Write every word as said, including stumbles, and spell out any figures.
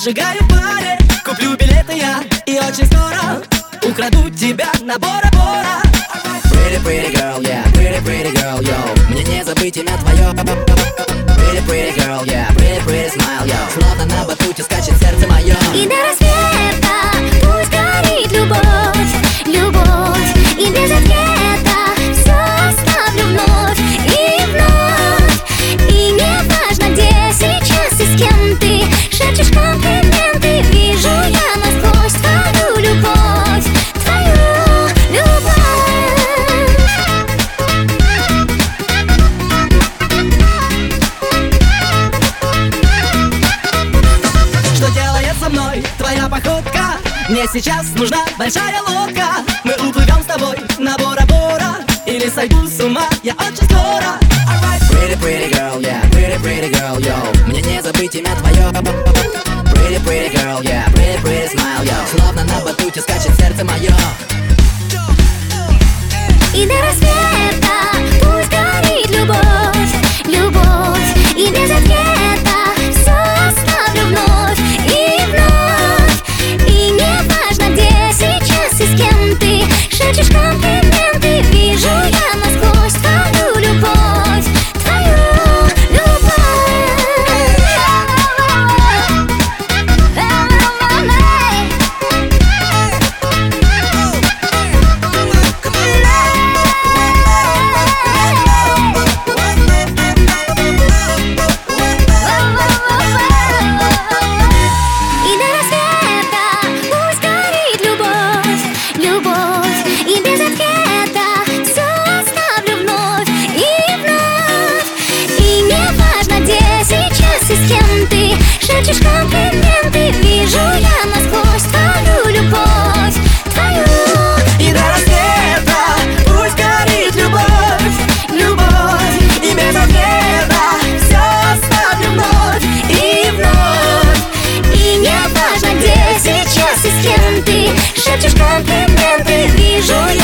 зажигаю в баре, куплю билеты я, и очень скоро украду тебя на Бора-Бора. Pretty, pretty girl, yeah, pretty, pretty girl, yo. Мне не забыть имя твое. Pretty, pretty girl, yeah, pretty, pretty smile, yo. Словно на батуте скачет сердце мое. И до рассвета пусть горит любовь, любовь. И без ответа все оставлю вновь и вновь. И не важно, где сейчас и с кем ты шепчешь комплименты. Вижу я насквозь твою любовь, твою любовь. Что делает со мной твоя походка? Мне сейчас нужна большая лодка. Мы уплывем с тобой на Бора-Бора, или сойду с ума я очень скоро. Pretty, pretty girl, yeah, pretty, pretty girl, yo. Мне не забыть имя твое. Pretty, pretty girl, yeah, pretty, pretty smile, yo. Словно на батуте скачет сердце мое. И до рассвета пусть горит любовь, любовь. И без ответа все оставлю вновь и вновь. И не важно, где сейчас и с кем ты шепчешь комплименты. Вижу я насквозь твою любовь, твою любовь. И до рассвета пусть горит любовь, любовь. И без ответа все оставлю вновь и вновь. И не важно, где сейчас и с кем ты шепчешь комплименты. Вижу я насквозь твою любовь, твою. И до рассвета пусть горит любовь, любовь. И без ответа все оставлю вновь и вновь. И не важно, где сейчас и с кем ты шепчешь комплименты. Вижу